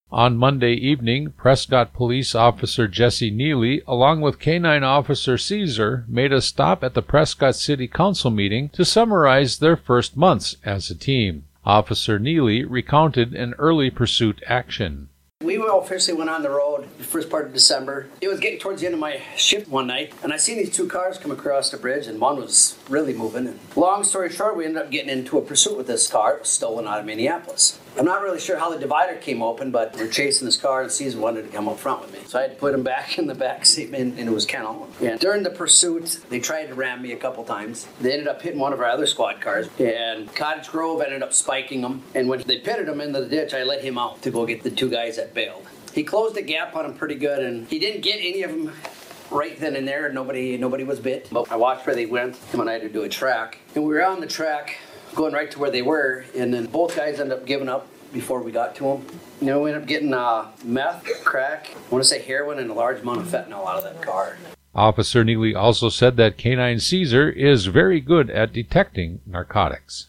On Monday evening, Prescott Police Officer Jesse Neely, along with K-9 Officer Caesar, made a stop at the Prescott City Council meeting to summarize their first months as a team. Officer Neely recounted an early pursuit action. We officially went on the road the first part of December. It was getting towards the end of my shift one night, and I seen these two cars come across the bridge, and one was really moving. And long story short, we ended up getting into a pursuit with this car. It was stolen out of Minneapolis. I'm not really sure how the divider came open, but we're chasing this car, and Caesar wanted to come up front with me. So I had to put him back in the back seat, and it was Kennel. And during the pursuit, they tried to ram me a couple times. They ended up hitting one of our other squad cars, and Cottage Grove ended up spiking them. And when they pitted him into the ditch, I let him out to go get the two guys that bailed. He closed the gap on him pretty good, and he didn't get any of them right then and there. Nobody was bit. But I watched where they went. Him and I had to do a track. And we were on the track going right to where they were, and then both guys ended up giving up before we got to them. You know, we ended up getting meth, crack, I want to say heroin, and a large amount of fentanyl out of that car. Officer Neely also said that K-9 Caesar is very good at detecting narcotics.